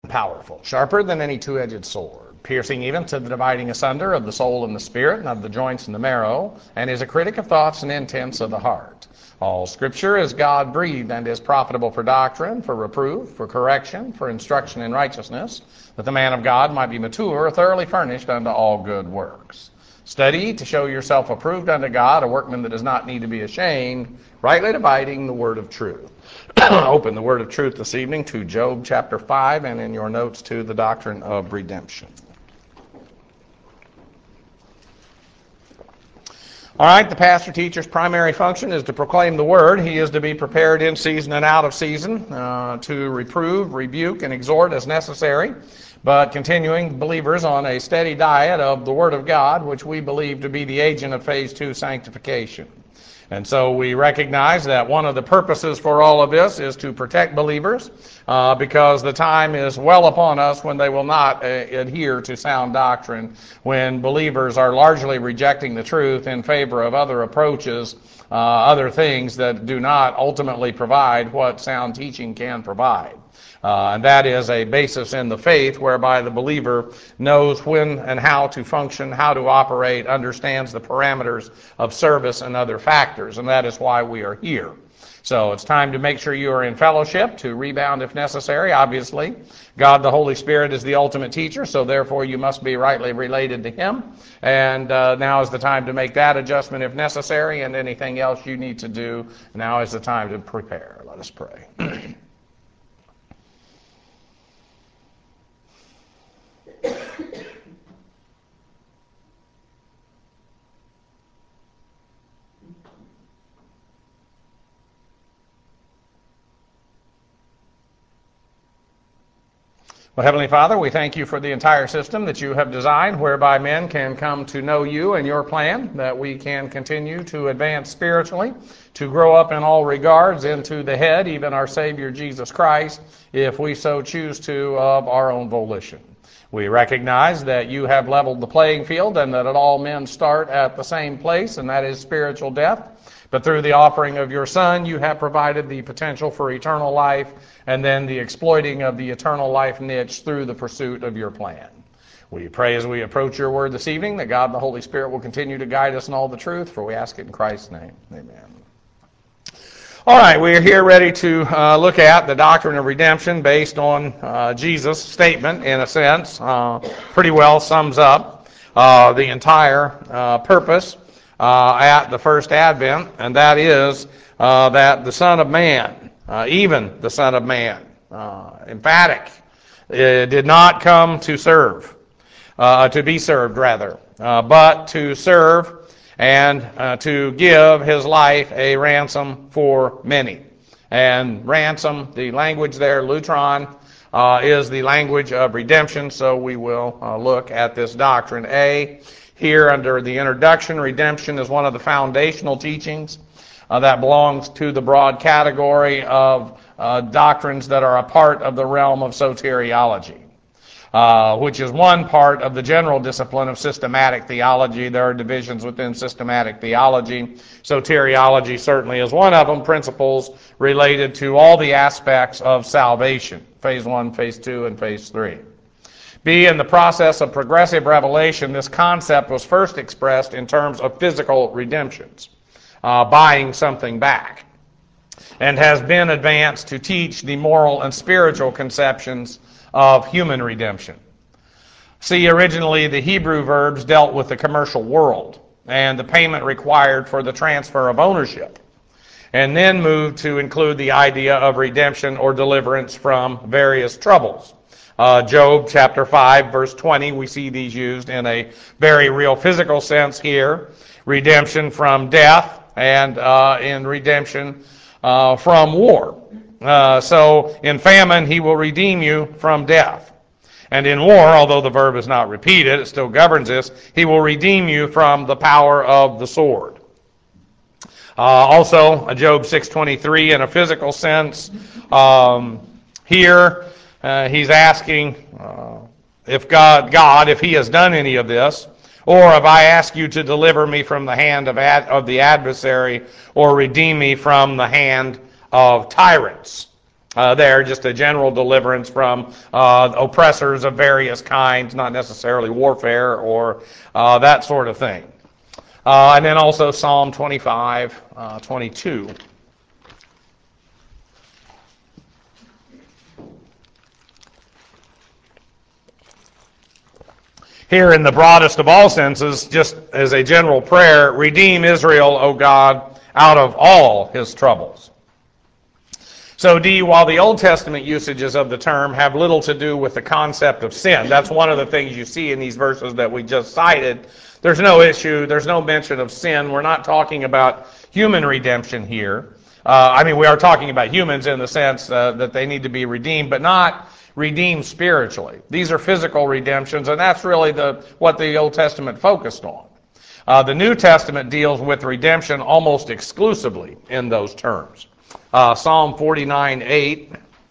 powerful, sharper than any two-edged sword, piercing even to the dividing asunder of the soul and the spirit, and of the joints and the marrow, and is a critic of thoughts and intents of the heart. All Scripture is God-breathed and is profitable for doctrine, for reproof, for correction, for instruction in righteousness, that the man of God might be mature, thoroughly furnished unto all good works. Study to show yourself approved unto God, a workman that does not need to be ashamed, rightly dividing the word of truth. Open the word of truth this evening to Job chapter 5, and in your notes to the doctrine of redemption. All right, the pastor-teacher's primary function is to proclaim the word. He is to be prepared in season and out of season to reprove, rebuke, and exhort as necessary, but continuing believers on a steady diet of the Word of God, which we believe to be the agent of phase 2 sanctification. And so we recognize that one of the purposes for all of this is to protect believers because the time is well upon us when they will not adhere to sound doctrine, when believers are largely rejecting the truth in favor of other approaches, other things that do not ultimately provide what sound teaching can provide. And that is a basis in the faith whereby the believer knows when and how to function, how to operate, understands the parameters of service and other factors, and that is why we are here. So it's time to make sure you are in fellowship, to rebound if necessary, obviously. God the Holy Spirit is the ultimate teacher, so therefore you must be rightly related to Him. And now is the time to make that adjustment if necessary, and anything else you need to do, now is the time to prepare. Let us pray. Well, Heavenly Father, we thank you for the entire system that you have designed whereby men can come to know you and your plan, that we can continue to advance spiritually, to grow up in all regards into the head, even our Savior Jesus Christ, if we so choose to of our own volition. We recognize that you have leveled the playing field and that all men start at the same place, and that is spiritual death. But through the offering of your Son, you have provided the potential for eternal life and then the exploiting of the eternal life niche through the pursuit of your plan. We pray as we approach your word this evening that God the Holy Spirit will continue to guide us in all the truth, for we ask it in Christ's name. Amen. All right, we are here ready to look at the doctrine of redemption based on Jesus' statement, in a sense. Pretty well sums up the entire purpose at the first advent, and that is that the Son of Man, even the Son of Man, emphatic, did not come to serve, to be served rather, but to serve and to give his life a ransom for many. And ransom, the language there, lutron, is the language of redemption, so we will look at this doctrine. Here under the introduction, redemption is one of the foundational teachings that belongs to the broad category of doctrines that are a part of the realm of soteriology, which is one part of the general discipline of systematic theology. There are divisions within systematic theology. Soteriology certainly is one of them, principles related to all the aspects of salvation, phase 1, phase 2, and phase 3. In the process of progressive revelation, this concept was first expressed in terms of physical redemptions, buying something back, and has been advanced to teach the moral and spiritual conceptions of human redemption. See, originally the Hebrew verbs dealt with the commercial world and the payment required for the transfer of ownership, and then moved to include the idea of redemption or deliverance from various troubles. Job chapter 5, verse 20, we see these used in a very real physical sense here. Redemption from death and in redemption from war. So in famine, he will redeem you from death. And in war, although the verb is not repeated, it still governs this, he will redeem you from the power of the sword. Also, Job 6:23, in a physical sense, here he's asking if God, if he has done any of this, or if I ask you to deliver me from the hand of the adversary, or redeem me from the hand of tyrants. there, just a general deliverance from oppressors of various kinds, not necessarily warfare or that sort of thing. And then also Psalm 25, 22. Here in the broadest of all senses, just as a general prayer, redeem Israel, O God, out of all his troubles. So D, while the Old Testament usages of the term have little to do with the concept of sin, that's one of the things you see in these verses that we just cited. There's no issue, there's no mention of sin. We're not talking about human redemption here. We are talking about humans in the sense that they need to be redeemed, but not redeemed spiritually. These are physical redemptions, and that's really what the Old Testament focused on. The New Testament deals with redemption almost exclusively in those terms. Psalm 49:8.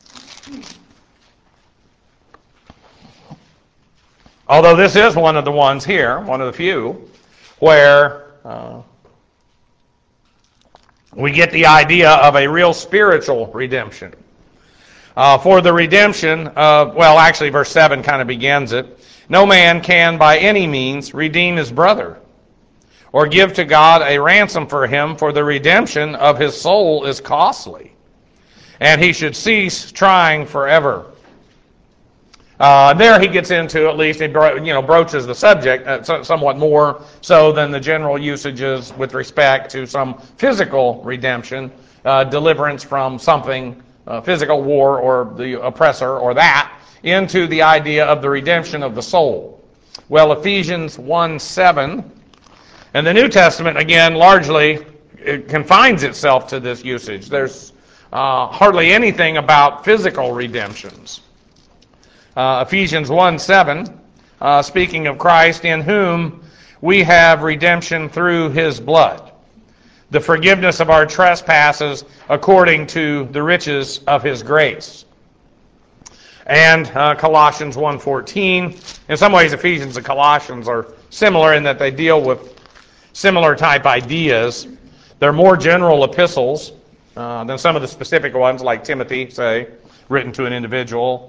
Although this is one of the ones here, one of the few, where we get the idea of a real spiritual redemption. For the redemption of, verse 7 kind of begins it. No man can by any means redeem his brother, or give to God a ransom for him, for the redemption of his soul is costly, and he should cease trying forever. There he gets into, at least, he broaches the subject somewhat more so than the general usages with respect to some physical redemption, deliverance from something, physical war or the oppressor or that, into the idea of the redemption of the soul. Well, Ephesians 1:7, and the New Testament, again, largely it confines itself to this usage. There's hardly anything about physical redemptions. Ephesians 1:7, speaking of Christ, in whom we have redemption through his blood, the forgiveness of our trespasses according to the riches of his grace. And Colossians 1:14. In some ways, Ephesians and Colossians are similar in that they deal with similar type ideas. They're more general epistles than some of the specific ones, like Timothy, say, written to an individual.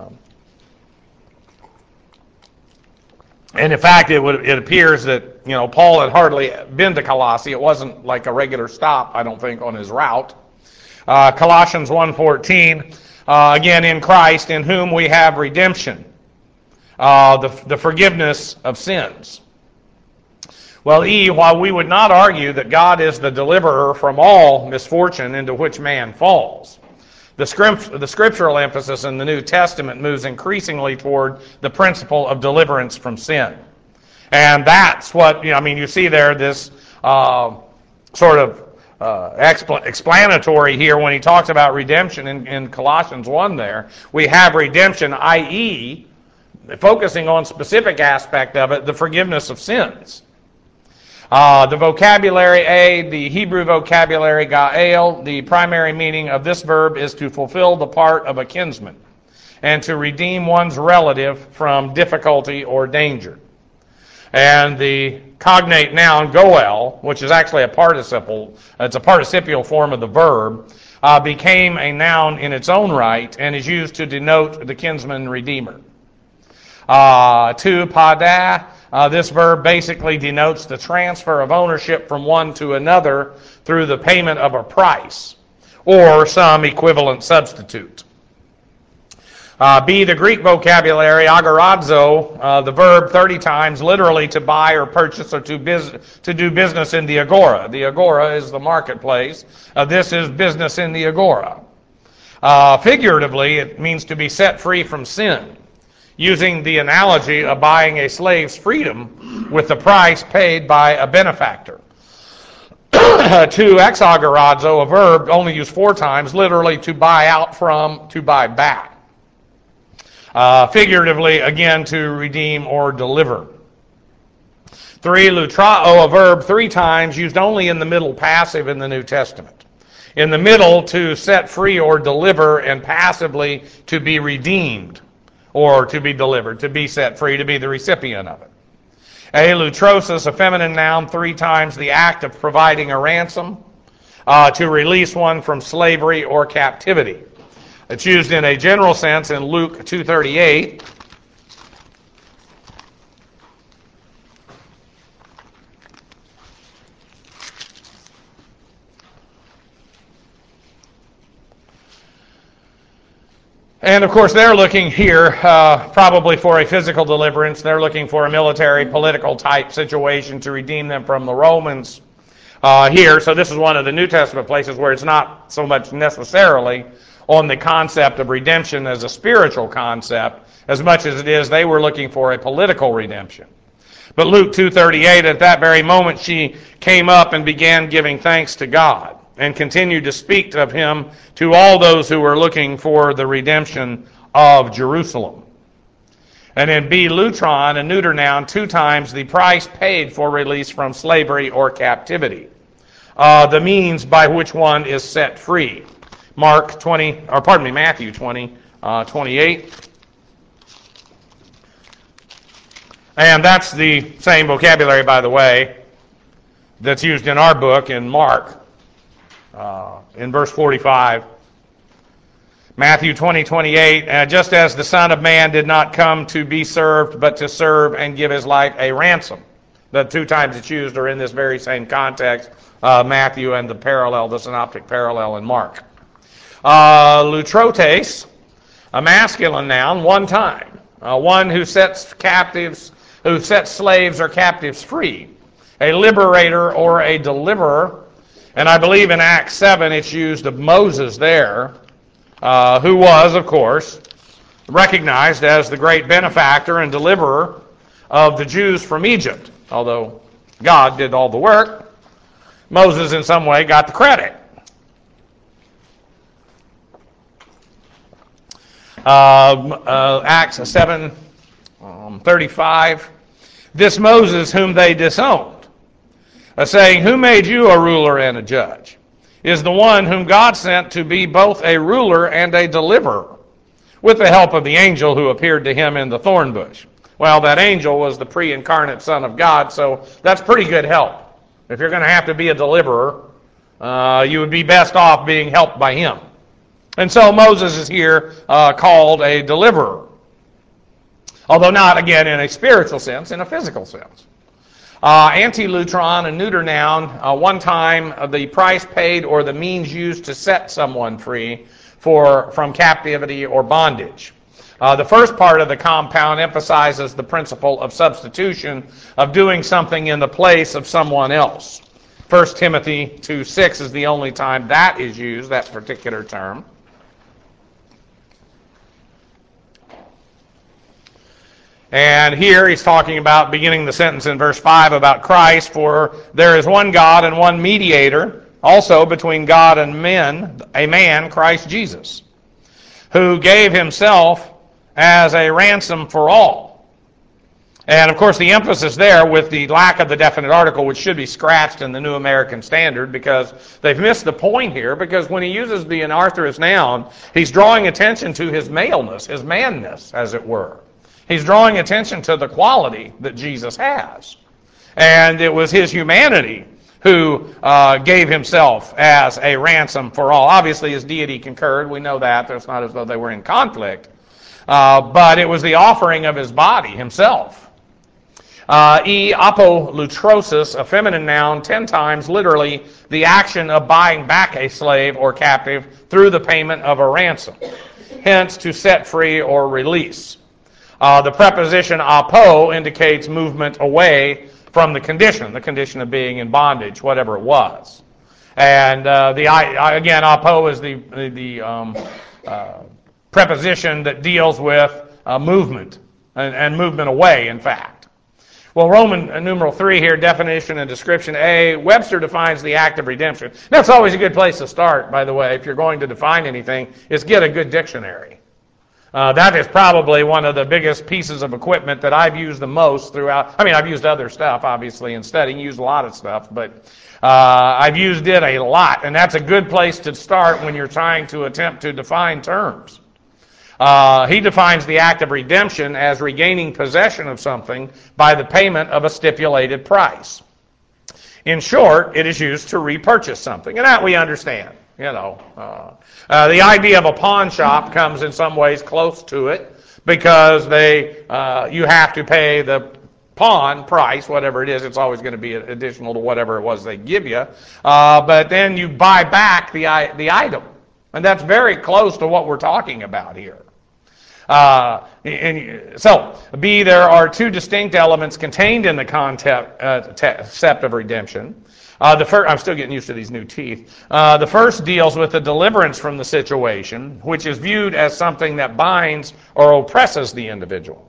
And in fact, it appears that Paul had hardly been to Colossae. It wasn't like a regular stop, I don't think, on his route. Colossians 1:14, again, in Christ, in whom we have redemption, the forgiveness of sins. Well, while we would not argue that God is the deliverer from all misfortune into which man falls, the scriptural emphasis in the New Testament moves increasingly toward the principle of deliverance from sin. And that's what, you see there this sort of explanatory here when he talks about redemption in Colossians 1 there. We have redemption, i.e., focusing on specific aspect of it, the forgiveness of sins. The vocabulary, the Hebrew vocabulary, ga'el, the primary meaning of this verb is to fulfill the part of a kinsman and to redeem one's relative from difficulty or danger. And the cognate noun, goel, which is actually a participle, it's a participial form of the verb, became a noun in its own right and is used to denote the kinsman redeemer. To padah, this verb basically denotes the transfer of ownership from one to another through the payment of a price or some equivalent substitute. B, the Greek vocabulary, agorazo, the verb 30 times, literally to buy or purchase or to do business in the agora. The agora is the marketplace. This is business in the agora. Figuratively, it means to be set free from sin, using the analogy of buying a slave's freedom with the price paid by a benefactor. To exagorazo, a verb only used 4 times, literally to buy out from, to buy back. Figuratively, again, to redeem or deliver. 3, lutrao, a verb 3 times, used only in the middle passive in the New Testament. In the middle, to set free or deliver, and passively, to be redeemed or to be delivered, to be set free, to be the recipient of it. Lutrosis, a feminine noun, 3 times, the act of providing a ransom, to release one from slavery or captivity. It's used in a general sense in Luke 2:38. And of course, they're looking here probably for a physical deliverance. They're looking for a military, political type situation to redeem them from the Romans here. So this is one of the New Testament places where it's not so much necessarily on the concept of redemption as a spiritual concept, as much as it is they were looking for a political redemption. But Luke 2:38, at that very moment she came up and began giving thanks to God, and continued to speak of him to all those who were looking for the redemption of Jerusalem. And in B, lutron, a neuter noun, 2 times the price paid for release from slavery or captivity. The means by which one is set free. Matthew 20:28. And that's the same vocabulary, by the way, that's used in our book in Mark. In verse 45, Matthew 20:28, just as the Son of Man did not come to be served, but to serve and give his life a ransom. The 2 times it's used are in this very same context, Matthew and the synoptic parallel in Mark. Lutrotes, a masculine noun, 1 time. One who sets slaves or captives free. A liberator or a deliverer. And I believe in Acts 7 it's used of Moses there, who was, of course, recognized as the great benefactor and deliverer of the Jews from Egypt. Although God did all the work, Moses in some way got the credit. Acts 7:35. This Moses whom they disowned, saying, who made you a ruler and a judge, is the one whom God sent to be both a ruler and a deliverer, with the help of the angel who appeared to him in the thorn bush. Well, that angel was the pre-incarnate Son of God, so that's pretty good help. If you're going to have to be a deliverer, you would be best off being helped by him. And so Moses is here called a deliverer, although not, again, in a spiritual sense, in a physical sense. Antilutron, a neuter noun, 1 time the price paid or the means used to set someone free from captivity or bondage. The first part of the compound emphasizes the principle of substitution, of doing something in the place of someone else. 1 Timothy 2:6 is the only time that is used, that particular term. And here he's talking about, beginning the sentence in verse 5, about Christ, for there is one God and one mediator, also between God and men, a man, Christ Jesus, who gave himself as a ransom for all. And of course the emphasis there with the lack of the definite article, which should be scratched in the New American Standard, because they've missed the point here, because when he uses the anarthrous noun, he's drawing attention to his maleness, his manness, as it were. He's drawing attention to the quality that Jesus has. And it was his humanity who gave himself as a ransom for all. Obviously his deity concurred, we know that. It's not as though they were in conflict. But it was the offering of his body himself. Apolutrosis, a feminine noun, 10 times, literally, the action of buying back a slave or captive through the payment of a ransom. Hence, to set free or release. The preposition apo indicates movement away from the condition of being in bondage, whatever it was. And again, apo is the preposition that deals with movement, and movement away, in fact. Well, Roman numeral 3 here, definition and description A, Webster defines the act of redemption. That's always a good place to start, by the way, if you're going to define anything, is get a good dictionary. That is probably one of the biggest pieces of equipment that I've used the most throughout. I mean, I've used other stuff, obviously, in studying, used a lot of stuff, but I've used it a lot, and that's a good place to start when you're trying to attempt to define terms. He defines the act of redemption as regaining possession of something by the payment of a stipulated price. In short, it is used to repurchase something, and that we understand. The idea of a pawn shop comes in some ways close to it because you have to pay the pawn price, whatever it is. It's always going to be additional to whatever it was they give you. But then you buy back the item. And that's very close to what we're talking about here. So, B, there are two distinct elements contained in the concept of redemption. I'm still getting used to these new teeth. The first deals with the deliverance from the situation, which is viewed as something that binds or oppresses the individual.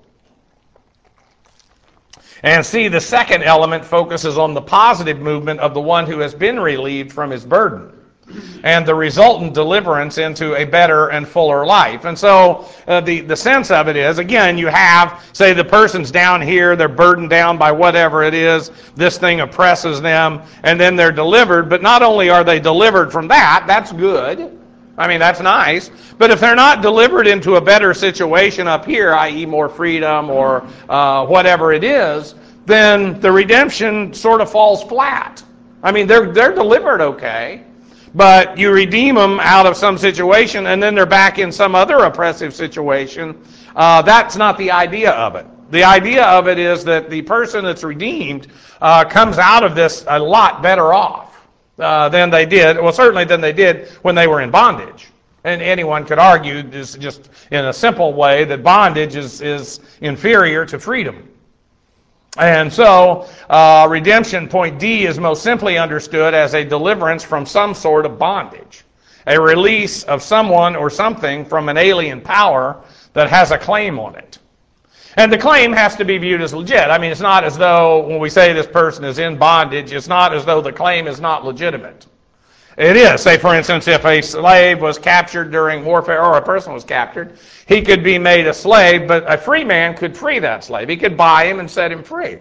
And C, the second element focuses on the positive movement of the one who has been relieved from his burden and the resultant deliverance into a better and fuller life. And so the sense of it is, again, you have, say, the person's down here, they're burdened down by whatever it is, this thing oppresses them, and then they're delivered. But not only are they delivered from that, that's good. I mean, that's nice. But if they're not delivered into a better situation up here, i.e. more freedom or whatever it is, then the redemption sort of falls flat. I mean, they're delivered okay, but you redeem them out of some situation and then they're back in some other oppressive situation. That's not the idea of it. The idea of it is that the person that's redeemed comes out of this a lot better off than they did, well, certainly than they did when they were in bondage. And anyone could argue, this just in a simple way, that bondage is inferior to freedom. And so, redemption, point D, is most simply understood as a deliverance from some sort of bondage, a release of someone or something from an alien power that has a claim on it. And the claim has to be viewed as legit. I mean, it's not as though when we say this person is in bondage, it's not as though the claim is not legitimate. It is. Say, for instance, if a slave was captured during warfare or a person was captured, he could be made a slave, but a free man could free that slave. He could buy him and set him free.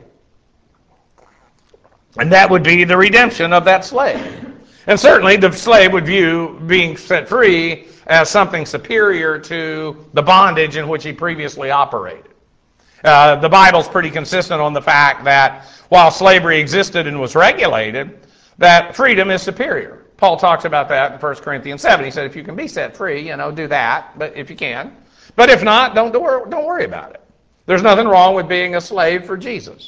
And that would be the redemption of that slave. And certainly the slave would view being set free as something superior to the bondage in which he previously operated. The Bible's pretty consistent on the fact that while slavery existed and was regulated, that freedom is superior. Paul talks about that in 1 Corinthians 7. He said, if you can be set free, do that, but if you can. But if not, don't worry about it. There's nothing wrong with being a slave for Jesus.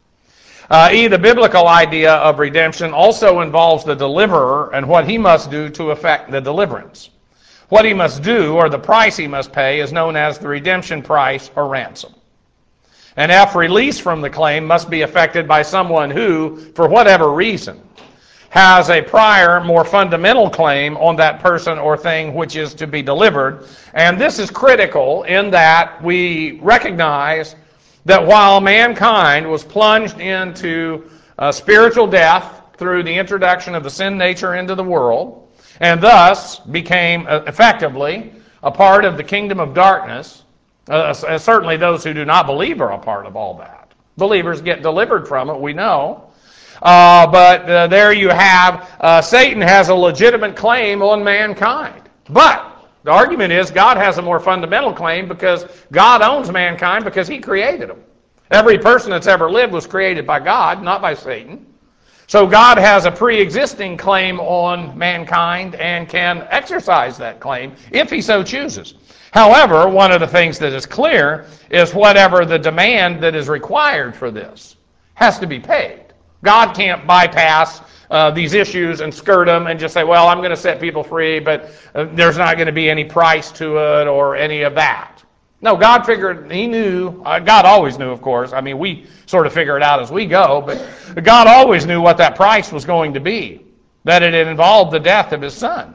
The biblical idea of redemption also involves the deliverer and what he must do to effect the deliverance. What he must do, or the price he must pay, is known as the redemption price or ransom. And F, release from the claim must be effected by someone who, for whatever reason, has a prior, more fundamental claim on that person or thing which is to be delivered. And this is critical in that we recognize that while mankind was plunged into spiritual death through the introduction of the sin nature into the world, and thus became effectively a part of the kingdom of darkness, certainly those who do not believe are a part of all that. Believers get delivered from it, we know. But there you have, Satan has a legitimate claim on mankind. But the argument is God has a more fundamental claim because God owns mankind because he created them. Every person that's ever lived was created by God, not by Satan. So God has a pre-existing claim on mankind and can exercise that claim if he so chooses. However, one of the things that is clear is whatever the demand that is required for this has to be paid. God can't bypass these issues and skirt them and just say, well, I'm going to set people free, but there's not going to be any price to it or any of that. No, God figured, he knew, God always knew, of course. I mean, we sort of figure it out as we go, but God always knew what that price was going to be, that it involved the death of his son.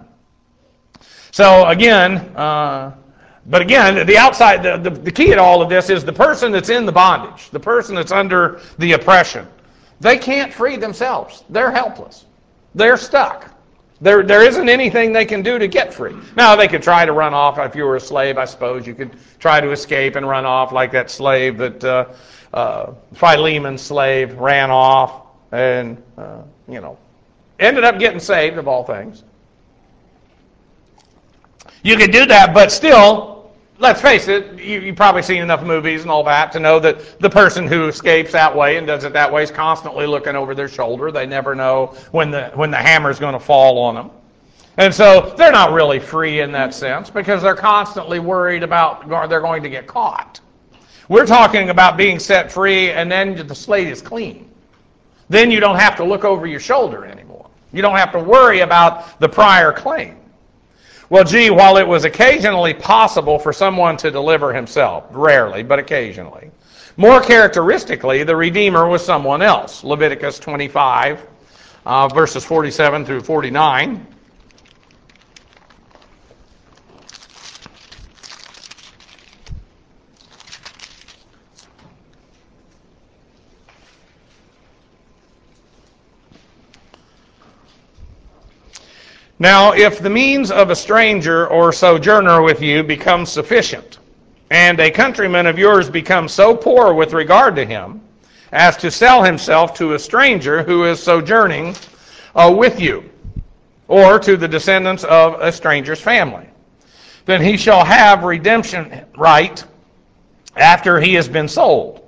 So again, the outside, the key to all of this is the person that's in the bondage, the person that's under the oppression. They can't free themselves. They're helpless. They're stuck. There isn't anything they can do to get free. Now, they could try to run off. If you were a slave, I suppose you could try to escape and run off like that slave that Philemon's slave ran off and, ended up getting saved, of all things. You could do that, but still, let's face it, you've probably seen enough movies and all that to know that the person who escapes that way and does it that way is constantly looking over their shoulder. They never know when the hammer's going to fall on them. And so they're not really free in that sense because they're constantly worried about they're going to get caught. We're talking about being set free and then the slate is clean. Then you don't have to look over your shoulder anymore. You don't have to worry about the prior claim. Well, while it was occasionally possible for someone to deliver himself, rarely, but occasionally, more characteristically, the Redeemer was someone else. Leviticus 25, verses 47 through 49. Now, if the means of a stranger or sojourner with you becomes sufficient, and a countryman of yours becomes so poor with regard to him as to sell himself to a stranger who is sojourning with you, or to the descendants of a stranger's family, then he shall have redemption right after he has been sold.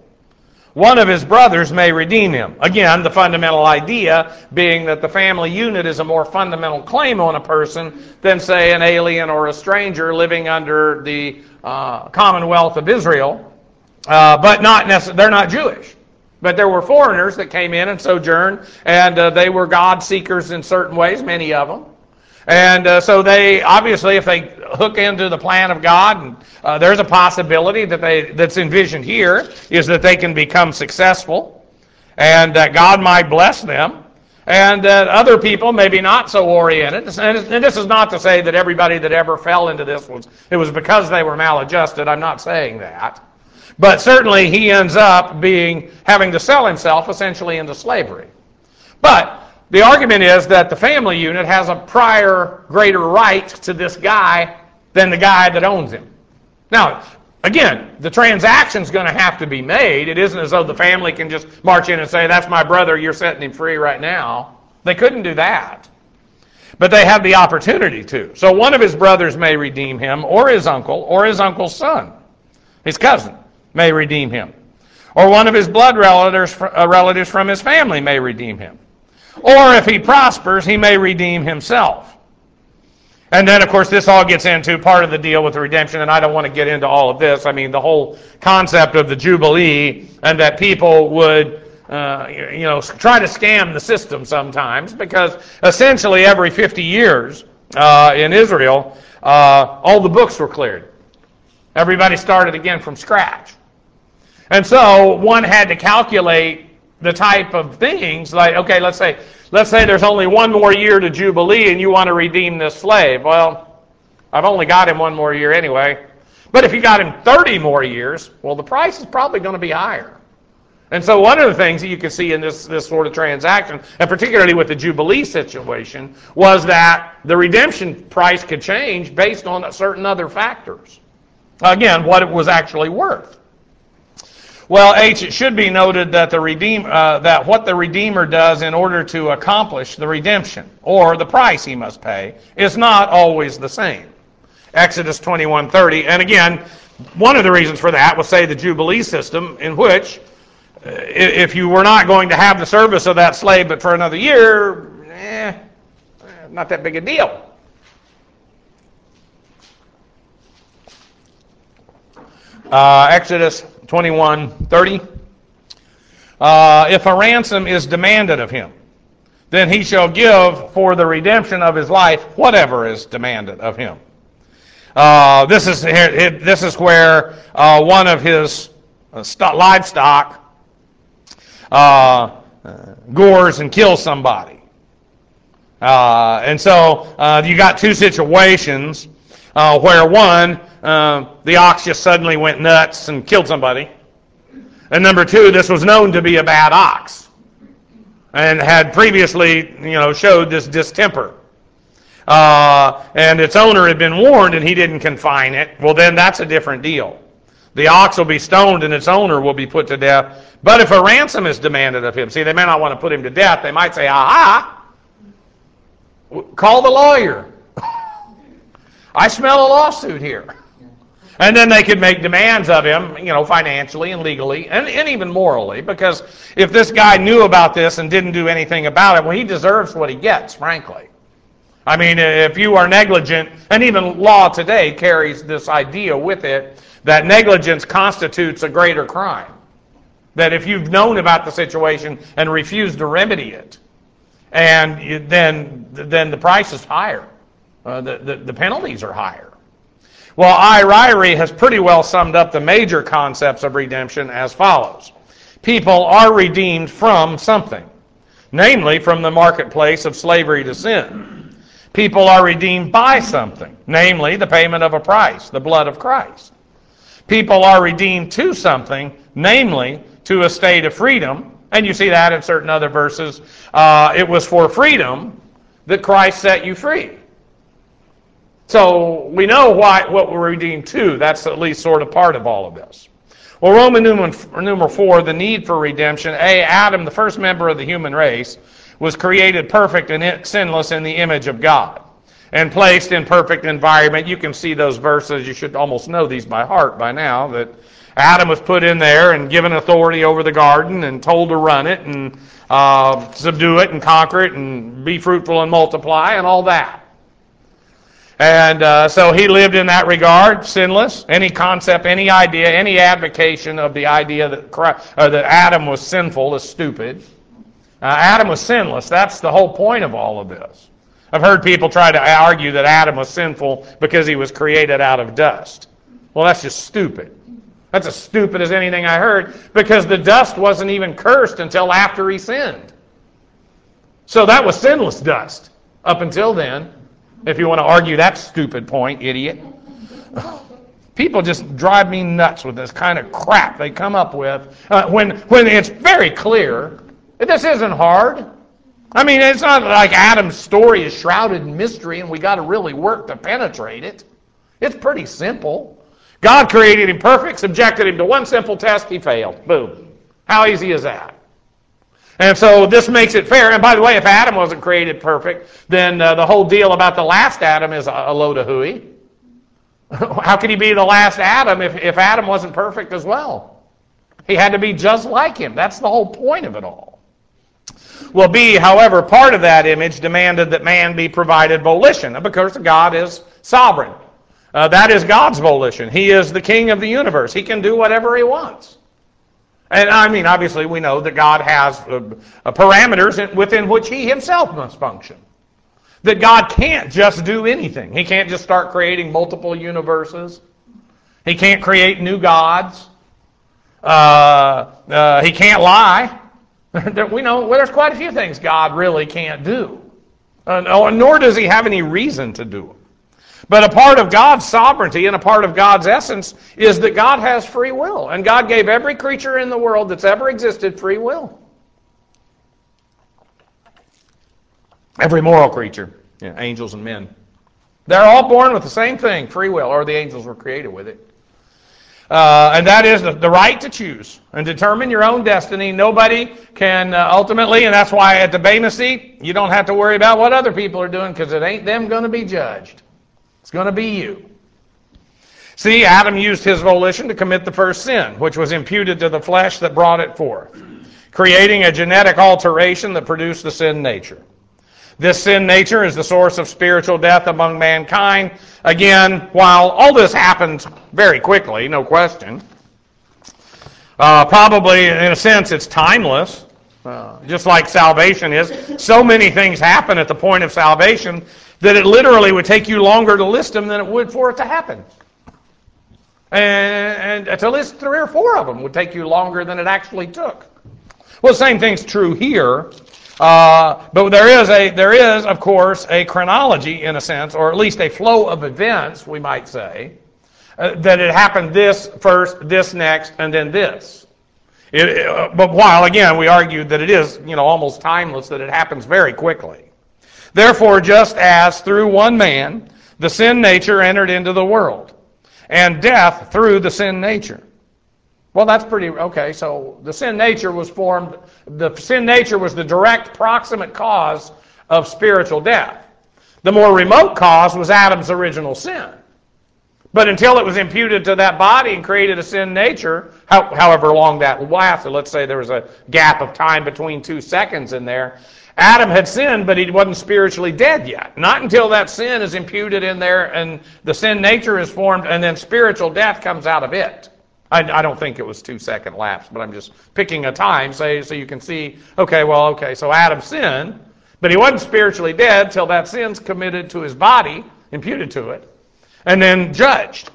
One of his brothers may redeem him. Again, the fundamental idea being that the family unit is a more fundamental claim on a person than, say, an alien or a stranger living under the Commonwealth of Israel, but they're not Jewish. But there were foreigners that came in and sojourned, and they were God seekers in certain ways, many of them. And so they, obviously, if they hook into the plan of God, and there's a possibility that's envisioned here, is that they can become successful, and that God might bless them, and that other people maybe not so oriented. And this is not to say that everybody that ever fell into this was because they were maladjusted. I'm not saying that. But certainly he ends up having to sell himself essentially into slavery. But the argument is that the family unit has a prior greater right to this guy than the guy that owns him. Now, again, the transaction's going to have to be made. It isn't as though the family can just march in and say, that's my brother, you're setting him free right now. They couldn't do that. But they have the opportunity to. So one of his brothers may redeem him, or his uncle's son, his cousin, may redeem him. Or one of his blood relatives from his family may redeem him. Or if he prospers, he may redeem himself. And then, of course, this all gets into part of the deal with the redemption, and I don't want to get into all of this. I mean, the whole concept of the Jubilee, and that people would, try to scam the system sometimes, because essentially every 50 years in Israel, all the books were cleared. Everybody started again from scratch. And so one had to calculate the type of things, like, okay, let's say there's only one more year to Jubilee and you want to redeem this slave. Well, I've only got him one more year anyway. But if you got him 30 more years, well, the price is probably going to be higher. And so one of the things that you can see in this sort of transaction, and particularly with the Jubilee situation, was that the redemption price could change based on certain other factors. Again, what it was actually worth. Well, it should be noted that that what the Redeemer does in order to accomplish the redemption, or the price he must pay, is not always the same. Exodus 21:30, and again, one of the reasons for that was, say, the Jubilee system, in which, if you were not going to have the service of that slave but for another year, not that big a deal. Exodus 21:30. If a ransom is demanded of him, then he shall give for the redemption of his life whatever is demanded of him. This is where one of his livestock gores and kills somebody. And so you got two situations where one, the ox just suddenly went nuts and killed somebody. And number two, this was known to be a bad ox and had previously, showed this distemper. And its owner had been warned and he didn't confine it. Well, then that's a different deal. The ox will be stoned and its owner will be put to death. But if a ransom is demanded of him, see, they may not want to put him to death. They might say, aha, call the lawyer. I smell a lawsuit here. And then they could make demands of him, financially and legally and even morally, because if this guy knew about this and didn't do anything about it, well, he deserves what he gets, frankly. I mean, if you are negligent, and even law today carries this idea with it, that negligence constitutes a greater crime. That if you've known about the situation and refused to remedy it, and then the price is higher. The penalties are higher. Well, I. Ryrie has pretty well summed up the major concepts of redemption as follows. People are redeemed from something, namely from the marketplace of slavery to sin. People are redeemed by something, namely the payment of a price, the blood of Christ. People are redeemed to something, namely to a state of freedom, and you see that in certain other verses. It was for freedom that Christ set you free. So we know what we're redeemed to. That's at least sort of part of all of this. Well, Roman numeral 4, the need for redemption. Adam, the first member of the human race, was created perfect and sinless in the image of God and placed in perfect environment. You can see those verses. You should almost know these by heart by now, that Adam was put in there and given authority over the garden and told to run it and subdue it and conquer it and be fruitful and multiply and all that. And so he lived in that regard, sinless. Any concept, any idea, any advocation of the idea that Adam was sinful is stupid. Adam was sinless. That's the whole point of all of this. I've heard people try to argue that Adam was sinful because he was created out of dust. Well, that's just stupid. That's as stupid as anything I heard, because the dust wasn't even cursed until after he sinned. So that was sinless dust up until then, if you want to argue that stupid point, idiot. People just drive me nuts with this kind of crap they come up with when it's very clear. This isn't hard. I mean, it's not like Adam's story is shrouded in mystery and we got to really work to penetrate it. It's pretty simple. God created him perfect, subjected him to one simple test, he failed. Boom. How easy is that? And so this makes it fair. And by the way, if Adam wasn't created perfect, then the whole deal about the last Adam is a load of hooey. How could he be the last Adam if Adam wasn't perfect as well? He had to be just like him. That's the whole point of it all. Well, B, however, part of that image demanded that man be provided volition, because God is sovereign. That is God's volition. He is the king of the universe. He can do whatever he wants. And I mean, obviously, we know that God has parameters within which he himself must function. That God can't just do anything. He can't just start creating multiple universes. He can't create new gods. He can't lie. We know there's quite a few things God really can't do. Nor does he have any reason to do them. But a part of God's sovereignty and a part of God's essence is that God has free will. And God gave every creature in the world that's ever existed free will. Every moral creature, angels and men. They're all born with the same thing, free will, or the angels were created with it. And that is the right to choose and determine your own destiny. Nobody can ultimately, and that's why at the Bema seat, you don't have to worry about what other people are doing, because it ain't them going to be judged. It's going to be you. See, Adam used his volition to commit the first sin, which was imputed to the flesh that brought it forth, creating a genetic alteration that produced the sin nature. This sin nature is the source of spiritual death among mankind. Again, while all this happens very quickly, no question, probably in a sense it's timeless, just like salvation is. So many things happen at the point of salvation that it literally would take you longer to list them than it would for it to happen. And to list 3 or 4 of them would take you longer than it actually took. Well, the same thing's true here. But there is, of course, a chronology in a sense, or at least a flow of events, we might say, that it happened this first, this next, and then this. But while, again, we argued that it is, almost timeless, that it happens very quickly. Therefore, just as through one man the sin nature entered into the world, and death through the sin nature. Well, that's pretty okay. So the sin nature was formed. The sin nature was the direct proximate cause of spiritual death. The more remote cause was Adam's original sin. But until it was imputed to that body and created a sin nature, however long that lasted, let's say there was a gap of time between 2 seconds in there, Adam had sinned, but he wasn't spiritually dead yet. Not until that sin is imputed in there and the sin nature is formed, and then spiritual death comes out of it. I don't think it was 2-second lapse, but I'm just picking a time so you can see, so Adam sinned, but he wasn't spiritually dead till that sin's committed to his body, imputed to it, and then judged.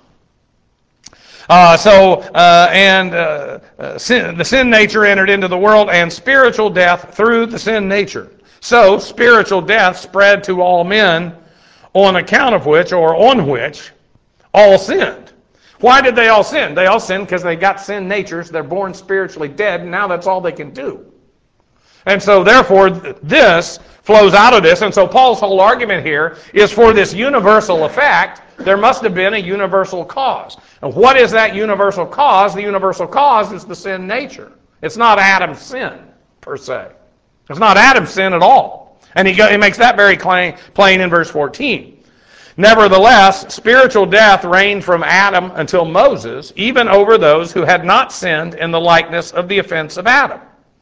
The sin nature entered into the world, and spiritual death through the sin nature. So spiritual death spread to all men, on account of which, or on which, all sinned. Why did they all sin? They all sinned because they got sin natures. They're born spiritually dead, and now that's all they can do. And so therefore, this flows out of this. And so Paul's whole argument here is for this universal effect, there must have been a universal cause. And what is that universal cause? The universal cause is the sin nature. It's not Adam's sin, per se. It's not Adam's sin at all. And he makes that very plain in verse 14. Nevertheless, spiritual death reigned from Adam until Moses, even over those who had not sinned in the likeness of the offense of Adam.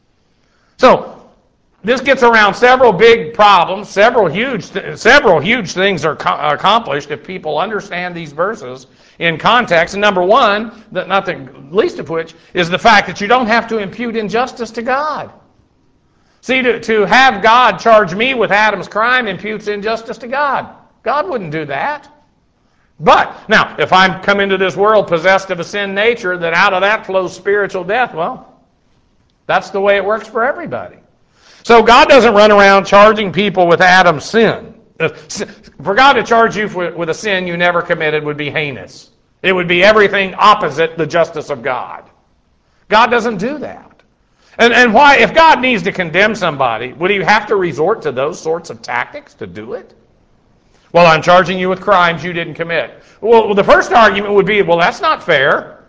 So, this gets around several big problems. Several huge things are accomplished if people understand these verses in context. And number one, not the least of which, is the fact that you don't have to impute injustice to God. See, to have God charge me with Adam's crime imputes injustice to God. God wouldn't do that. But, now, if I come into this world possessed of a sin nature, that out of that flows spiritual death, well, that's the way it works for everybody. So God doesn't run around charging people with Adam's sin. For God to charge you with a sin you never committed would be heinous. It would be everything opposite the justice of God. God doesn't do that. And why, if God needs to condemn somebody, would he have to resort to those sorts of tactics to do it? Well, I'm charging you with crimes you didn't commit. Well, the first argument would be, well, that's not fair.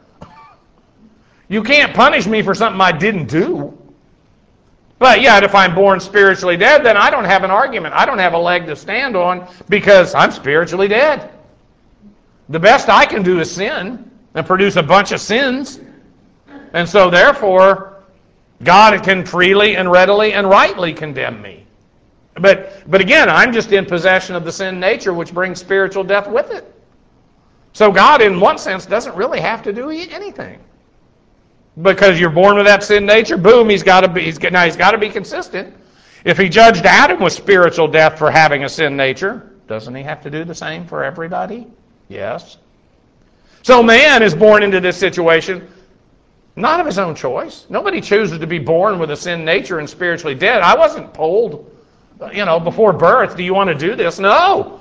You can't punish me for something I didn't do. But yet, if I'm born spiritually dead, then I don't have an argument. I don't have a leg to stand on because I'm spiritually dead. The best I can do is sin and produce a bunch of sins. And so, therefore, God can freely and readily and rightly condemn me. But again, I'm just in possession of the sin nature, which brings spiritual death with it. So God, in one sense, doesn't really have to do anything. Because you're born with that sin nature, boom, he's got to be consistent. If he judged Adam with spiritual death for having a sin nature, doesn't he have to do the same for everybody? Yes. So man is born into this situation not of his own choice. Nobody chooses to be born with a sin nature and spiritually dead. I wasn't told, before birth, do you want to do this? No.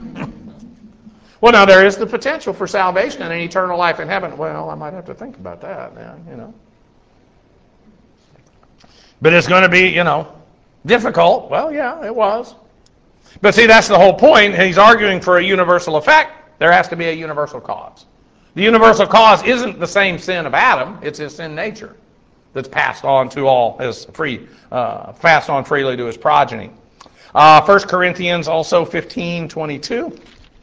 Well, now there is the potential for salvation and an eternal life in heaven. Well, I might have to think about that, man, But it's going to be, difficult. Well, yeah, it was. But see, that's the whole point. He's arguing for a universal effect. There has to be a universal cause. The universal cause isn't the same sin of Adam. It's his sin nature that's passed on to all passed on freely to his progeny. 1 Corinthians also 15:22.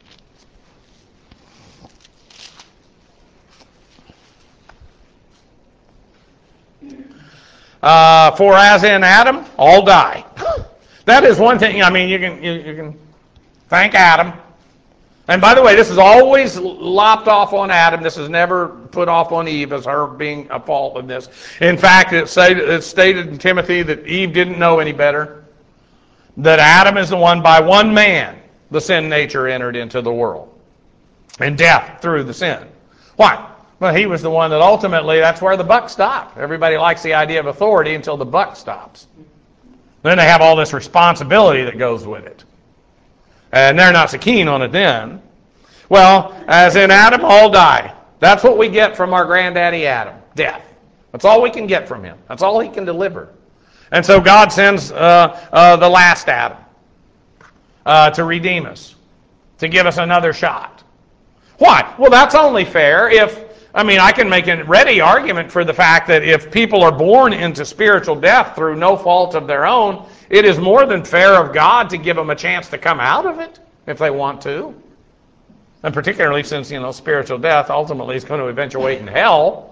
For as in Adam, all die. That is one thing. I mean, you can thank Adam. And by the way, this is always lopped off on Adam. This is never put off on Eve as her being a fault in this. In fact, it's stated in Timothy that Eve didn't know any better. That Adam is the one, by one man, the sin nature entered into the world. And death through the sin. Why? Well, he was the one that ultimately, that's where the buck stopped. Everybody likes the idea of authority until the buck stops. Then they have all this responsibility that goes with it. And they're not so keen on it then. Well, as in Adam, all die. That's what we get from our granddaddy Adam, death. That's all we can get from him. That's all he can deliver. And so God sends the last Adam to redeem us, to give us another shot. Why? Well, that's only fair I can make a ready argument for the fact that if people are born into spiritual death through no fault of their own, it is more than fair of God to give them a chance to come out of it if they want to. And particularly since, spiritual death ultimately is going to eventuate in hell.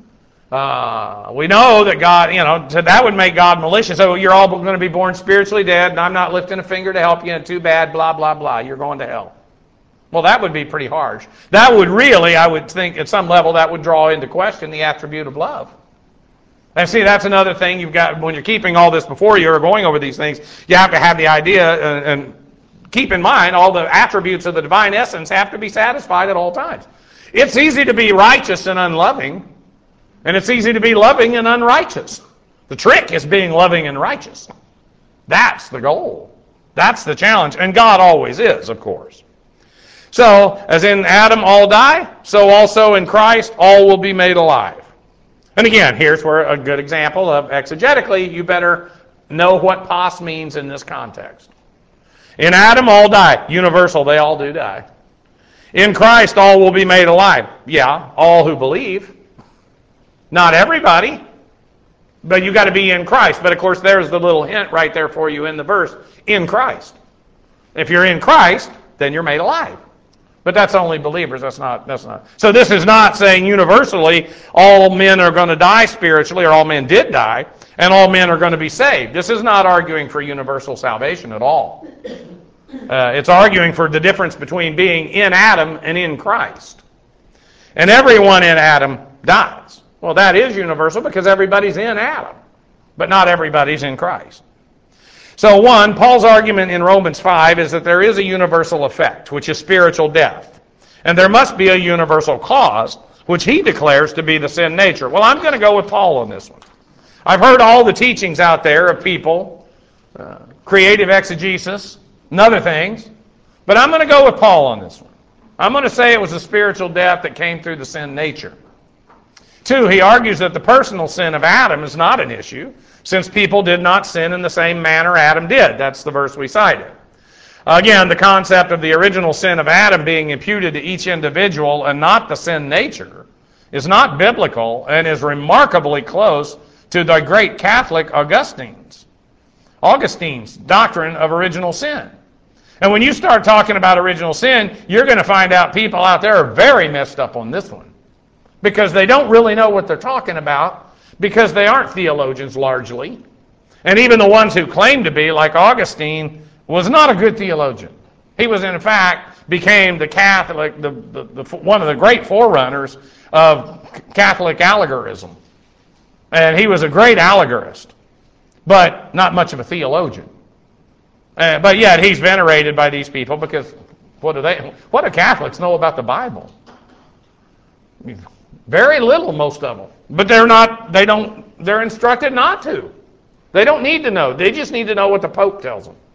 We know that God, so that would make God malicious. So you're all going to be born spiritually dead, and I'm not lifting a finger to help you, and too bad, blah, blah, blah. You're going to hell. Well, that would be pretty harsh. That would really, I would think, at some level, that would draw into question the attribute of love. And see, that's another thing you've got, when you're keeping all this before you or going over these things, you have to have the idea and keep in mind all the attributes of the divine essence have to be satisfied at all times. It's easy to be righteous and unloving, and it's easy to be loving and unrighteous. The trick is being loving and righteous. That's the goal. That's the challenge, and God always is, of course. So, as in Adam all die, so also in Christ all will be made alive. And again, here's where a good example of exegetically, you better know what pos means in this context. In Adam all die. Universal, they all do die. In Christ all will be made alive. Yeah, all who believe. Not everybody. But you've got to be in Christ. But of course, there's the little hint right there for you in the verse. In Christ. If you're in Christ, then you're made alive. But that's only believers. That's not. So this is not saying universally all men are going to die spiritually, or all men did die, and all men are going to be saved. This is not arguing for universal salvation at all. It's arguing for the difference between being in Adam and in Christ. And everyone in Adam dies. Well, that is universal because everybody's in Adam, but not everybody's in Christ. So Paul's argument in Romans 5 is that there is a universal effect, which is spiritual death. And there must be a universal cause, which he declares to be the sin nature. Well, I'm going to go with Paul on this one. I've heard all the teachings out there of people, creative exegesis, and other things, but I'm going to go with Paul on this one. I'm going to say it was a spiritual death that came through the sin nature. 2, he argues that the personal sin of Adam is not an issue, since people did not sin in the same manner Adam did. That's the verse we cited. Again, the concept of the original sin of Adam being imputed to each individual and not the sin nature is not biblical and is remarkably close to the great Catholic Augustine's doctrine of original sin. And when you start talking about original sin, you're going to find out people out there are very messed up on this one. Because they don't really know what they're talking about, because they aren't theologians largely. And even the ones who claim to be, like Augustine, was not a good theologian. He was, in fact, became the Catholic, one of the great forerunners of Catholic allegorism. And he was a great allegorist, but not much of a theologian. But yet he's venerated by these people because what do Catholics know about the Bible? Very little, most of them. But they're instructed not to. They don't need to know. They just need to know what the Pope tells them.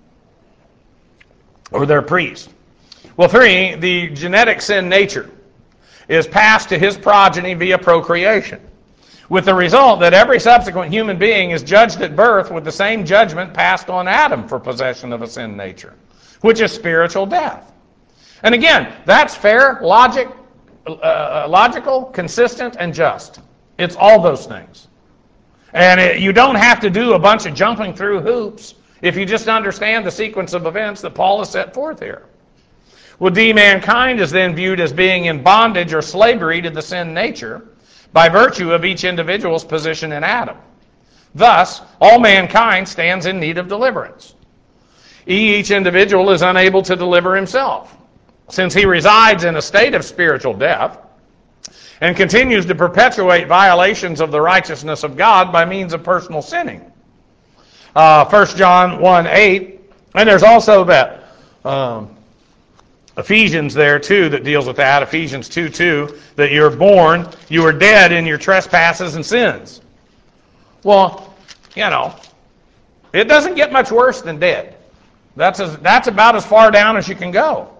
Or their priest. Well, 3, the genetic sin nature is passed to his progeny via procreation, with the result that every subsequent human being is judged at birth with the same judgment passed on Adam for possession of a sin nature, which is spiritual death. And again, that's fair, logical, consistent, and just. It's all those things. And you don't have to do a bunch of jumping through hoops if you just understand the sequence of events that Paul has set forth here. Well, mankind is then viewed as being in bondage or slavery to the sin nature by virtue of each individual's position in Adam. Thus, all mankind stands in need of deliverance. Each individual is unable to deliver himself, since he resides in a state of spiritual death and continues to perpetuate violations of the righteousness of God by means of personal sinning. 1 John 1:8, and there's also that Ephesians there too that deals with that, Ephesians 2:2, that you were dead in your trespasses and sins. Well, it doesn't get much worse than dead. That's about as far down as you can go.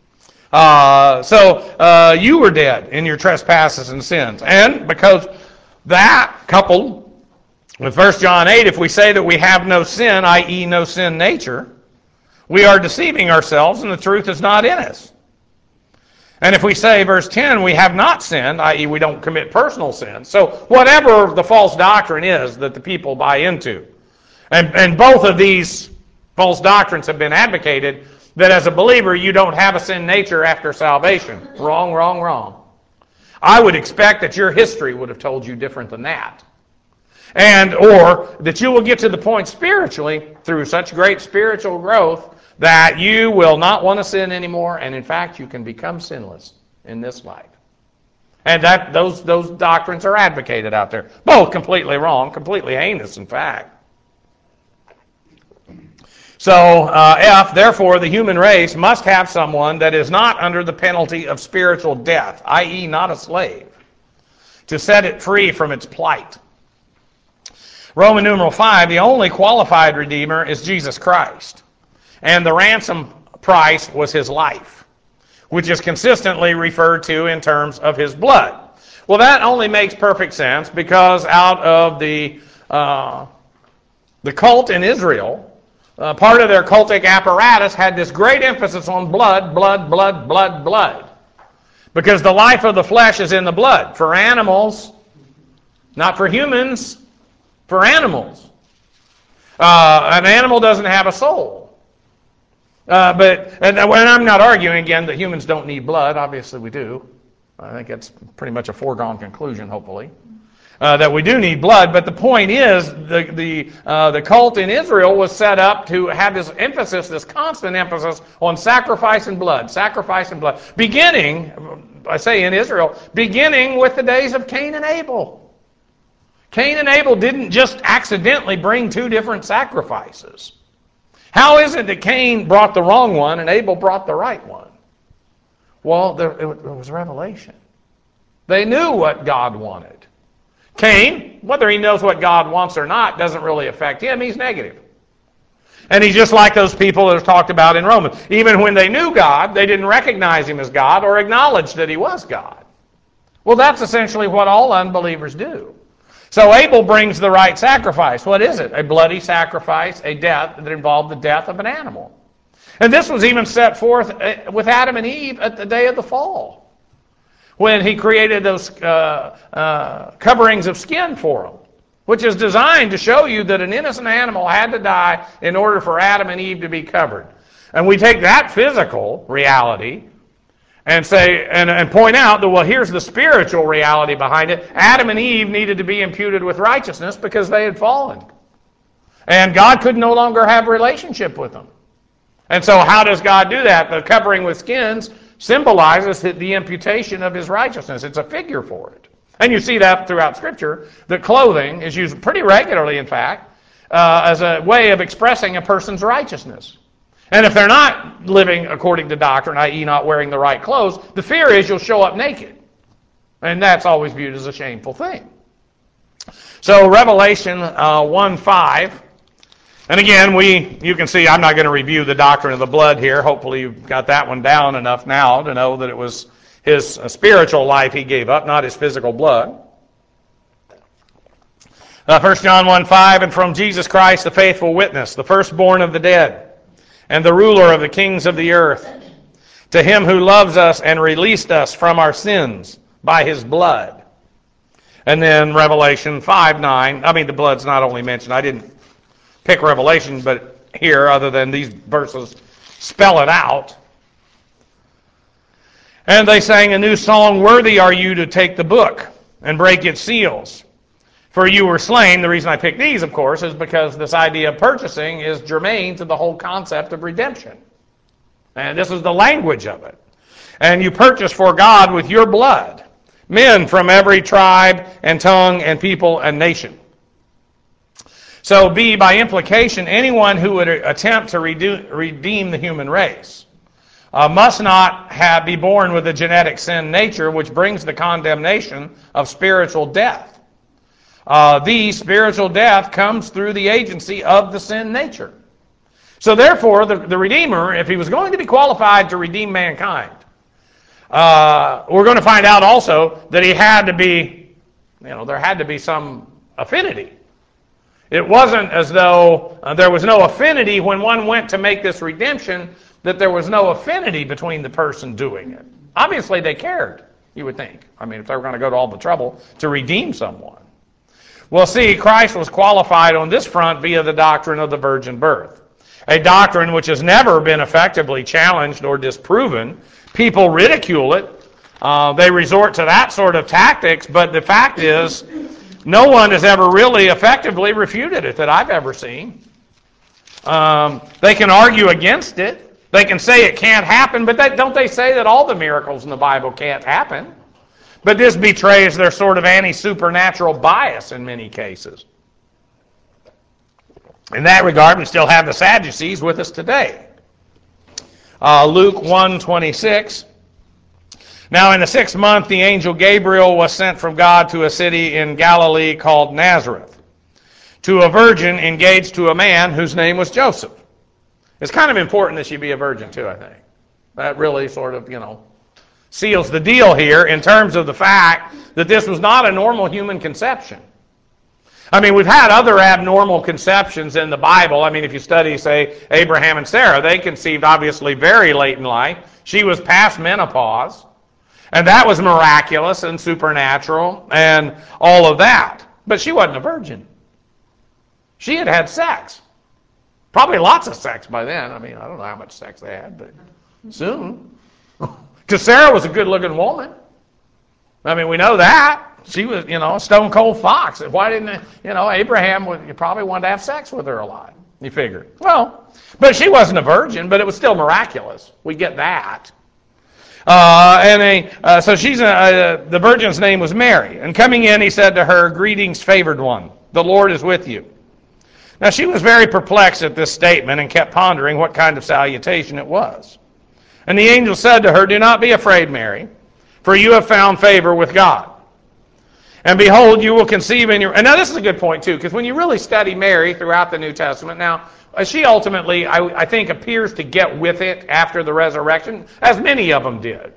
So you were dead in your trespasses and sins. And because that, coupled with 1 John 8, if we say that we have no sin, i.e. no sin nature, we are deceiving ourselves and the truth is not in us. And if we say, verse 10, we have not sinned, i.e. we don't commit personal sins. So whatever the false doctrine is that the people buy into, and both of these false doctrines have been advocated that as a believer you don't have a sin nature after salvation. Wrong, wrong, wrong. I would expect that your history would have told you different than that. And or that you will get to the point spiritually through such great spiritual growth that you will not want to sin anymore, and in fact you can become sinless in this life. And that those doctrines are advocated out there. Both completely wrong, completely heinous in fact. So, therefore, the human race must have someone that is not under the penalty of spiritual death, i.e. not a slave, to set it free from its plight. Roman numeral 5, the only qualified Redeemer is Jesus Christ. And the ransom price was his life, which is consistently referred to in terms of his blood. Well, that only makes perfect sense because out of the cult in Israel, part of their cultic apparatus had this great emphasis on blood, blood, blood, blood, blood. Because the life of the flesh is in the blood. For animals, not for humans, for animals. An animal doesn't have a soul. And I'm not arguing again that humans don't need blood. Obviously we do. I think that's pretty much a foregone conclusion, hopefully. That we do need blood, but the point is the cult in Israel was set up to have this emphasis, this constant emphasis on sacrifice and blood, beginning, I say in Israel, beginning with the days of Cain and Abel. Cain and Abel didn't just accidentally bring two different sacrifices. How is it that Cain brought the wrong one and Abel brought the right one? Well, it was revelation. They knew what God wanted. Cain, whether he knows what God wants or not, doesn't really affect him. He's negative. And he's just like those people that are talked about in Romans. Even when they knew God, they didn't recognize him as God or acknowledge that he was God. Well, that's essentially what all unbelievers do. So Abel brings the right sacrifice. What is it? A bloody sacrifice, a death that involved the death of an animal. And this was even set forth with Adam and Eve at the day of the fall, when he created those coverings of skin for them, which is designed to show you that an innocent animal had to die in order for Adam and Eve to be covered. And we take that physical reality and say and point out that, well, here's the spiritual reality behind it. Adam and Eve needed to be imputed with righteousness because they had fallen. And God could no longer have a relationship with them. And so how does God do that? The covering with skins symbolizes the imputation of his righteousness. It's a figure for it. And you see that throughout Scripture, that clothing is used pretty regularly, in fact, as a way of expressing a person's righteousness. And if they're not living according to doctrine, i.e. not wearing the right clothes, the fear is you'll show up naked. And that's always viewed as a shameful thing. So Revelation 1:5. And again, you can see I'm not going to review the doctrine of the blood here. Hopefully you've got that one down enough now to know that it was his spiritual life he gave up, not his physical blood. 1 John 1:5, and from Jesus Christ, the faithful witness, the firstborn of the dead, and the ruler of the kings of the earth, to him who loves us and released us from our sins by his blood. And then Revelation 5:9, the blood's not only mentioned. I didn't pick Revelation, but here, other than these verses spell it out. And they sang a new song, worthy are you to take the book and break its seals. For you were slain. The reason I picked these, of course, is because this idea of purchasing is germane to the whole concept of redemption. And this is the language of it. And you purchased for God with your blood men from every tribe and tongue and people and nation. So B, by implication, anyone who would attempt to redeem the human race must not be born with a genetic sin nature, which brings the condemnation of spiritual death. The spiritual death comes through the agency of the sin nature. So therefore, the Redeemer, if he was going to be qualified to redeem mankind, we're going to find out also that he had to be, there had to be some affinity. It wasn't as though there was no affinity when one went to make this redemption, that there was no affinity between the person doing it. Obviously they cared, you would think. If they were going to go to all the trouble to redeem someone. Well, see, Christ was qualified on this front via the doctrine of the virgin birth. a doctrine which has never been effectively challenged or disproven. People ridicule it. They resort to that sort of tactics, but the fact is, no one has ever really effectively refuted it that I've ever seen. They can argue against it. They can say it can't happen, but don't they say that all the miracles in the Bible can't happen? But this betrays their sort of anti-supernatural bias in many cases. In that regard, we still have the Sadducees with us today. Luke 1:26. Now in the 6th month, the angel Gabriel was sent from God to a city in Galilee called Nazareth, to a virgin engaged to a man whose name was Joseph. It's kind of important that she be a virgin too, I think. That really sort of, seals the deal here in terms of the fact that this was not a normal human conception. I mean, we've had other abnormal conceptions in the Bible. I mean, if you study, say, Abraham and Sarah, they conceived obviously very late in life. She was past menopause. And that was miraculous and supernatural and all of that. But she wasn't a virgin. She had had sex. Probably lots of sex by then. I mean, I don't know how much sex they had, but soon. Because Sarah was a good-looking woman. I mean, we know that. She was, a stone-cold fox. Why didn't, Abraham probably wanted to have sex with her a lot, you figure. Well, but she wasn't a virgin, but it was still miraculous. We get that. So she's the virgin's name was Mary. And coming in, he said to her, "Greetings, favored one. The Lord is with you." Now she was very perplexed at this statement and kept pondering what kind of salutation it was. And the angel said to her, "Do not be afraid, Mary, for you have found favor with God. And behold, you will conceive in your..." And now this is a good point too, because when you really study Mary throughout the New Testament, now she ultimately, I think, appears to get with it after the resurrection, as many of them did.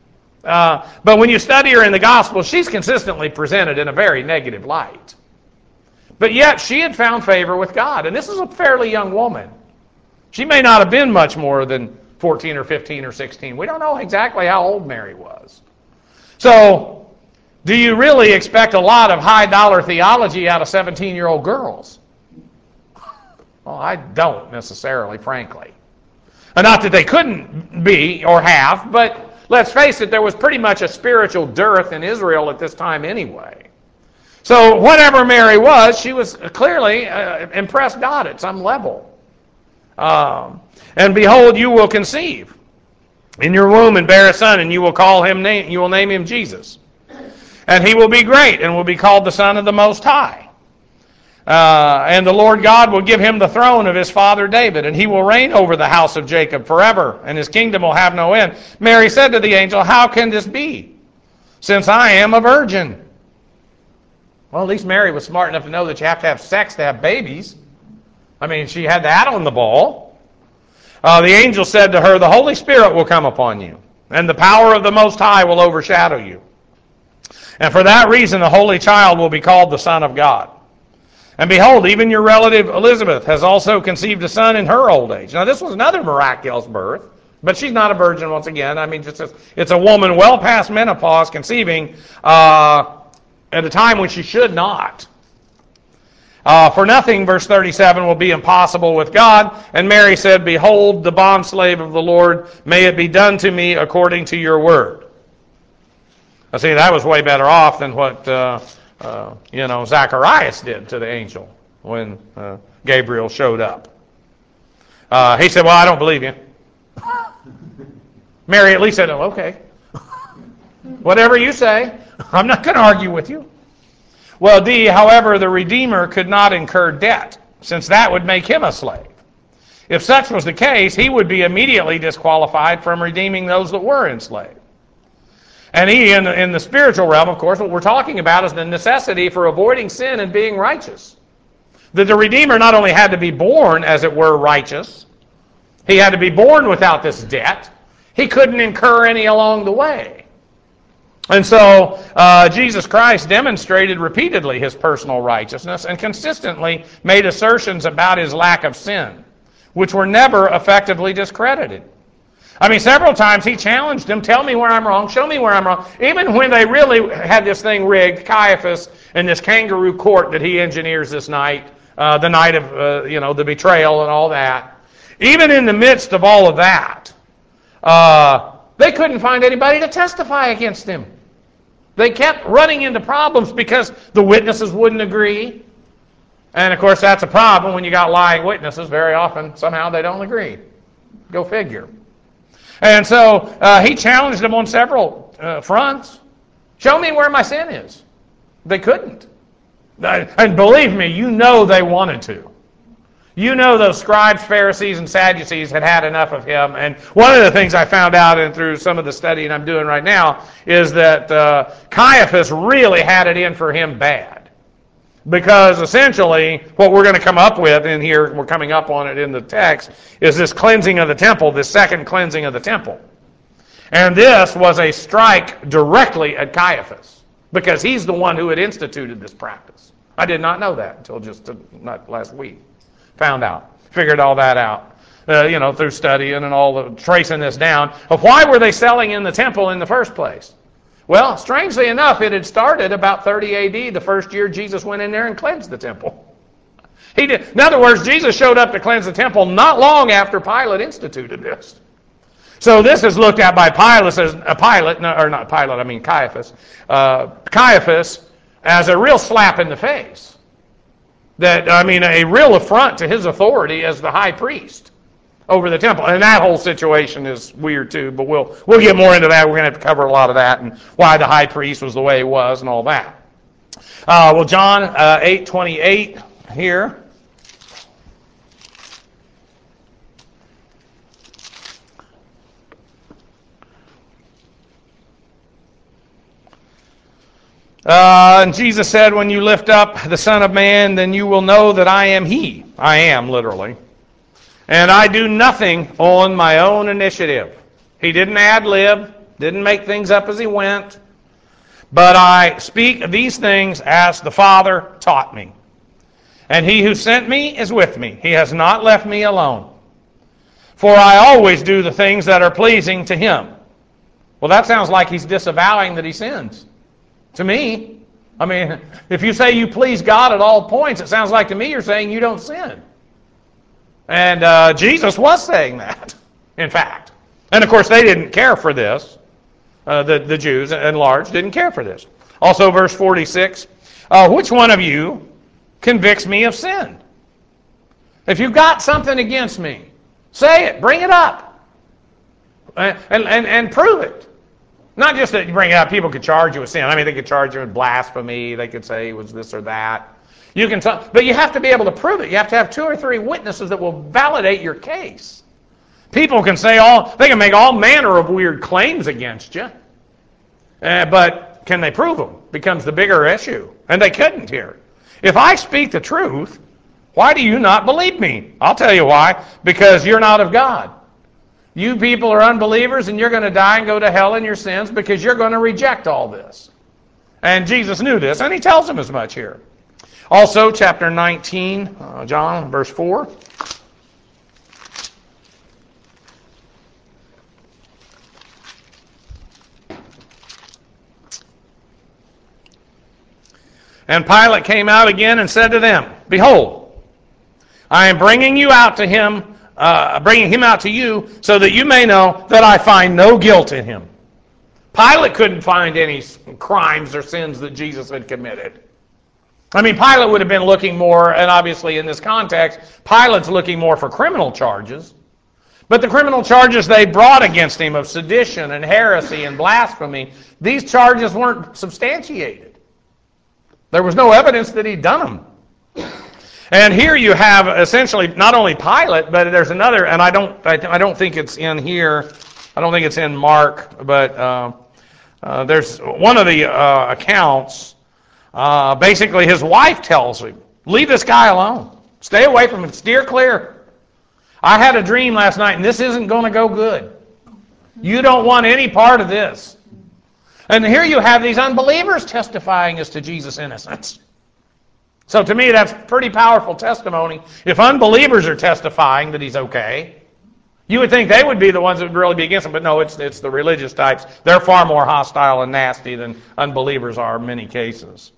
But when you study her in the Gospel, she's consistently presented in a very negative light. But yet she had found favor with God, and this is a fairly young woman. She may not have been much more than 14 or 15 or 16. We don't know exactly how old Mary was. So, do you really expect a lot of high-dollar theology out of 17-year-old girls? Well, I don't necessarily, frankly. Not that they couldn't be or have, but let's face it, there was pretty much a spiritual dearth in Israel at this time anyway. So whatever Mary was, she was clearly impressed God at some level. And behold, you will conceive in your womb and bear a son, and you will name him Jesus. And he will be great and will be called the Son of the Most High. And the Lord God will give him the throne of his father David, and he will reign over the house of Jacob forever, and his kingdom will have no end. Mary said to the angel, "How can this be, since I am a virgin?" Well, at least Mary was smart enough to know that you have to have sex to have babies. I mean, she had that on the ball. The angel said to her, "The Holy Spirit will come upon you, and the power of the Most High will overshadow you. And for that reason, the Holy Child will be called the Son of God. And behold, even your relative Elizabeth has also conceived a son in her old age." Now, this was another miraculous birth, but she's not a virgin once again. I mean, it's a woman well past menopause conceiving at a time when she should not. For nothing, verse 37, will be impossible with God. And Mary said, "Behold, the bondslave of the Lord, may it be done to me according to your word." I see, that was way better off than what Zacharias did to the angel when Gabriel showed up. He said, "Well, I don't believe you." Mary at least said, "Oh, okay. Whatever you say, I'm not going to argue with you." Well, D, however, the Redeemer could not incur debt, since that would make him a slave. If such was the case, he would be immediately disqualified from redeeming those that were enslaved. And he, in the spiritual realm, of course, what we're talking about is the necessity for avoiding sin and being righteous. That the Redeemer not only had to be born, as it were, righteous, he had to be born without this debt. He couldn't incur any along the way. And so Jesus Christ demonstrated repeatedly his personal righteousness and consistently made assertions about his lack of sin, which were never effectively discredited. I mean, several times he challenged them, "Tell me where I'm wrong, show me where I'm wrong." Even when they really had this thing rigged, Caiaphas and this kangaroo court that he engineers this night, the night of the betrayal and all that. Even in the midst of all of that, they couldn't find anybody to testify against him. They kept running into problems because the witnesses wouldn't agree. And, of course, that's a problem when you got lying witnesses. Very often, somehow they don't agree. Go figure. And so he challenged them on several fronts. Show me where my sin is. They couldn't. And believe me, you know they wanted to. You know those scribes, Pharisees, and Sadducees had had enough of him. And one of the things I found out and through some of the studying I'm doing right now is that Caiaphas really had it in for him bad. Because essentially what we're going to come up with in here, we're coming up on it in the text, is this cleansing of the temple, this second cleansing of the temple. And this was a strike directly at Caiaphas because he's the one who had instituted this practice. I did not know that until just not last week. Found out, figured all that out, through studying and all the tracing this down of why were they selling in the temple in the first place. Well, strangely enough, it had started about 30 A.D., the first year Jesus went in there and cleansed the temple. He did. In other words, Jesus showed up to cleanse the temple not long after Pilate instituted this. So this is looked at by Caiaphas as a real slap in the face. A real affront to his authority as the high priest over the temple. And that whole situation is weird too, but we'll get more into that. We're going to have to cover a lot of that and why the high priest was the way he was and all that. John 8:28 here. And Jesus said, when you lift up the Son of Man, then you will know that I am He. I am, literally. And I do nothing on my own initiative. He didn't ad-lib, didn't make things up as he went. But I speak these things as the Father taught me. And He who sent me is with me. He has not left me alone. For I always do the things that are pleasing to Him. Well, that sounds like he's disavowing that he sins. To me, if you say you please God at all points, it sounds like to me you're saying you don't sin. And Jesus was saying that, in fact. And of course, they didn't care for this. The Jews, at large, didn't care for this. Also, verse 46, which one of you convicts me of sin? If you've got something against me, say it, bring it up, and prove it. Not just that you bring it up, people could charge you with sin. They could charge you with blasphemy. They could say it was this or that. You can but you have to be able to prove it. You have to have 2 or 3 witnesses that will validate your case. People can say they can make all manner of weird claims against you. But can they prove them? Becomes the bigger issue. And they couldn't here. If I speak the truth, why do you not believe me? I'll tell you why. Because you're not of God. You people are unbelievers and you're going to die and go to hell in your sins because you're going to reject all this. And Jesus knew this, and He tells them as much here. Also, chapter 19, John, verse 4. And Pilate came out again and said to them, behold, I am bringing him out to you so that you may know that I find no guilt in him. Pilate couldn't find any crimes or sins that Jesus had committed. Pilate would have been looking more, and obviously in this context, Pilate's looking more for criminal charges. But the criminal charges they brought against him of sedition and heresy and blasphemy, these charges weren't substantiated. There was no evidence that he'd done them. And here you have essentially not only Pilate, but there's another, and I don't think it's in here. I don't think it's in Mark, but there's one of the accounts. Basically, his wife tells him, "Leave this guy alone. Stay away from him. Steer clear. I had a dream last night, and this isn't going to go good. You don't want any part of this." And here you have these unbelievers testifying as to Jesus' innocence. So to me, that's pretty powerful testimony. If unbelievers are testifying that he's okay, you would think they would be the ones that would really be against him. But no, it's the religious types. They're far more hostile and nasty than unbelievers are in many cases.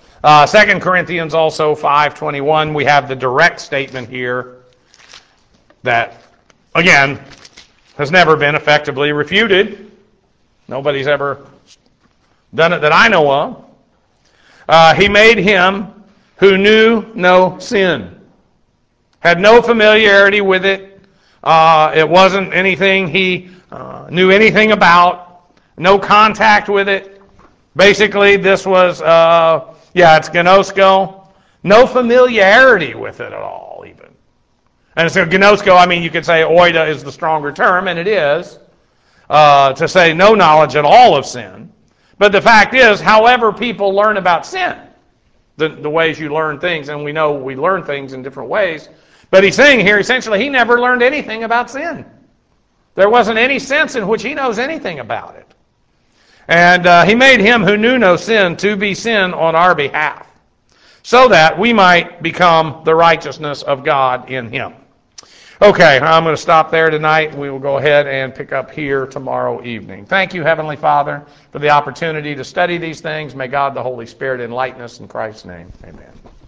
2 Corinthians also 5:21, we have the direct statement here. that, again, has never been effectively refuted. Nobody's ever done it that I know of. He made him who knew no sin, had no familiarity with it. It wasn't anything he knew anything about, no contact with it. Basically, this was, it's gnosko, no familiarity with it at all, even. And so gnosko, you could say oida is the stronger term, and it is, to say no knowledge at all of sin. But the fact is, however people learn about sin, the ways you learn things, and we know we learn things in different ways, but he's saying here, essentially, he never learned anything about sin. There wasn't any sense in which he knows anything about it. And he made him who knew no sin to be sin on our behalf, so that we might become the righteousness of God in him. Okay, I'm going to stop there tonight. We will go ahead and pick up here tomorrow evening. Thank you, Heavenly Father, for the opportunity to study these things. May God the Holy Spirit enlighten us in Christ's name. Amen.